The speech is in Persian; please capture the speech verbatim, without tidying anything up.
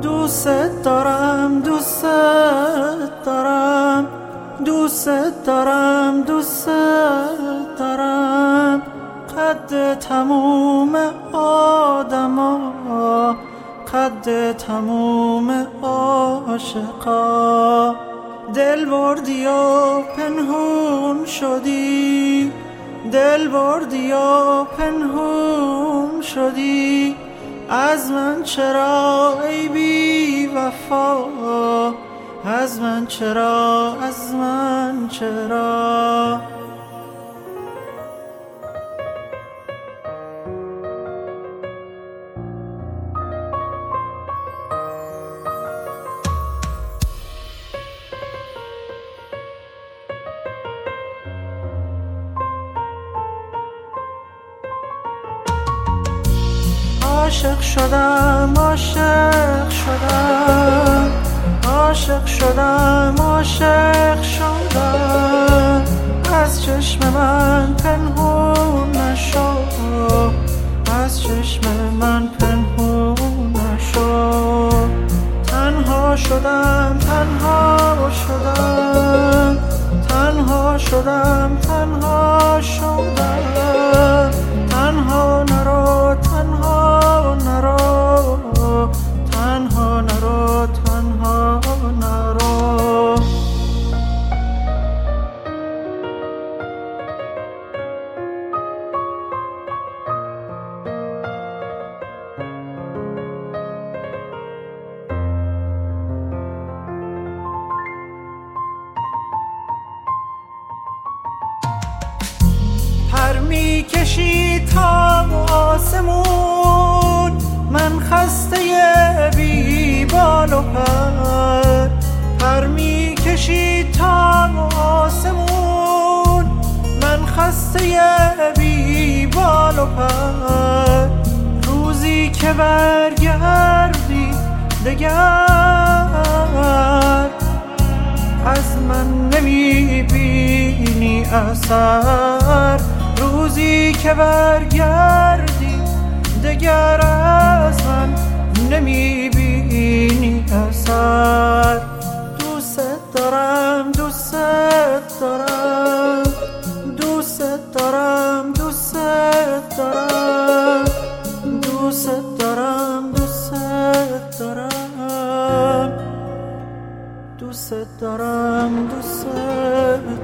دوست دارم دوست دارم دوست دارم دوست دارم قد تموم آدما، قد تموم عاشقا. دل بردی و پنهون شدی، دل بردی و پنهون شدی از من چرا ای بی وفا، از من چرا، از من چرا. عاشق شدم عاشق شدم عاشق شدم عاشق شدم از چشم من پنهون نشو، از چشم من پنهون نشو. تنها شدم تنها شدم تنها شدم تنها شدم تنها نرو تنها نرو تنها نرو تنها نرو. پر می کشی تا آسمون، من خسته بی بال و پر. پر می کشی تا آسمون، من خسته بی بال و پر. روزی که برگردی دگر از من نمی بینی اثر. روزی که برگردی دگر از من نمی بینی اثر. دوست دارم دوست دارم دوست دارم دوست دارم دوست دارم دوست دارم دوست دارم دوست